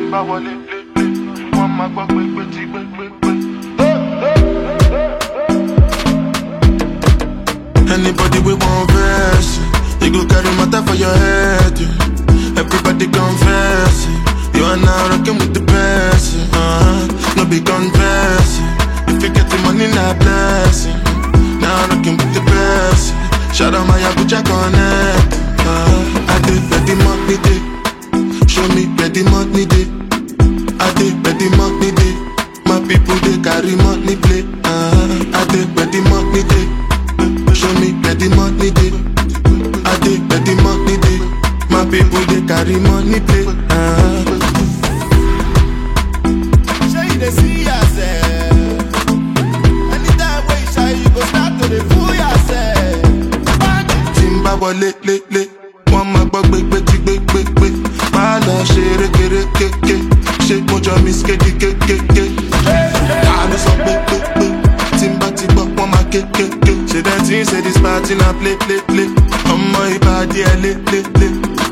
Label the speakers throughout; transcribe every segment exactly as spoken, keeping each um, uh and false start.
Speaker 1: bá wọlé lé lé, wọ́n máa gbọ́ pé pé tí pé pé pé. Anybody we want verse, you go carry matter for your head. Yeah. Everybody confess, yeah. You are now rocking with the best. Yeah. Uh-huh. No big confess, yeah. If you get the money, not blessing. Now rocking with the best. Yeah. Shout out my Abuja connect. Uh-huh. I did where the money day. Show me where the money day. I did where the money day. My people they carry money play. Uh-huh. I did where the money day. Show me where the money day. I did where the money day. My people they carry money play. Uh-huh.
Speaker 2: Show you they see yourself. Anytime when you shy, you go start to dey fool yourself.
Speaker 1: Timba wale le le, one ma gbọ́ gbé gbé tí gbé gbé gbé. Má lọ ṣe rékéré kéké, ṣé mo jọ miss kéde kékéké. Má lọ sọ pé pé pé, Timba ti gbọ́ wọ́n máa kékéké. Ṣé dem ti ń ṣe this party na play play play? Ọmọ ìbàdí ẹ lé lé lé.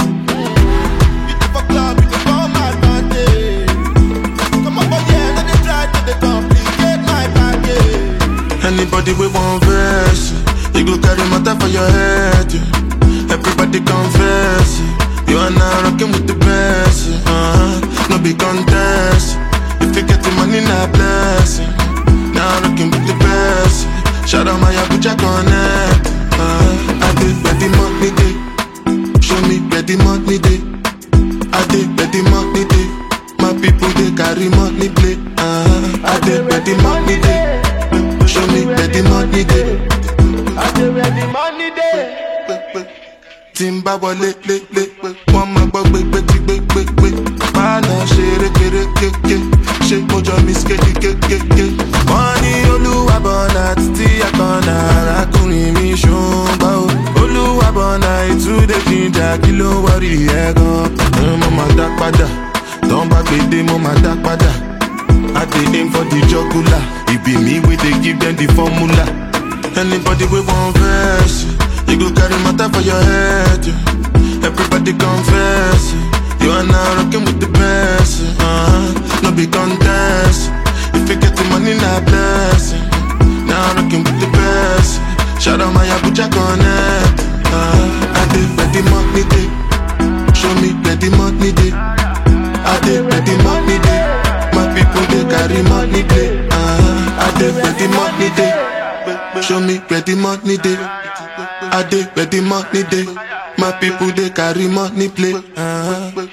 Speaker 2: For club, you can call my party. Come up again, let me try to dey complicate my package.
Speaker 1: Anybody we want verse, you go carry matter for your head. Yeah. Everybody confess, yeah. You are now rocking with the best. Yeah. Uh-huh. No big contest. If you get the money, not blessing. Now rocking with the best. Yeah. Shout out my Abuja connect. Uh-huh. I did where the money day. Show me where the money day. I did where the money day. My people they carry money play. Uh-huh. I did where the money day. Show me where the money day.
Speaker 2: I dey where the money dey.
Speaker 1: Timba wọlé lé lé, wọ́n máa gbọ́ gbé gbé tí gbé gbé gbé. Má lọ ṣe rékéré kéké, ṣé mo jọ miss kéde kékéké. Wọ́n ní Olúwabọ̀nà títí àkànnà arákùnrin mi ṣùgbọ́n o. Olúwabọ̀nà ìtúndé jíjà kí ló wọ́rí ẹ̀ gan. Mo máa dá padà, tán bá gbèdé mo máa dá padà. I dey aim for the jugular, it be me wey dey give them the formula. Anybody we want verse, you go carry matter for your head. Yeah. Everybody confess, yeah. You are now rocking with the best. Yeah. Uh-huh. No big contest. If you get the money, not blessing. Now rocking with the best. Yeah. Shout out my Abuja connect. Uh-huh. I did where the money day. Show me where the money day. I did where the money day. My people they carry money play. Uh-huh. I did where the money day. Show me where the money day. I did where the money day. My people they carry money play. Uh-huh.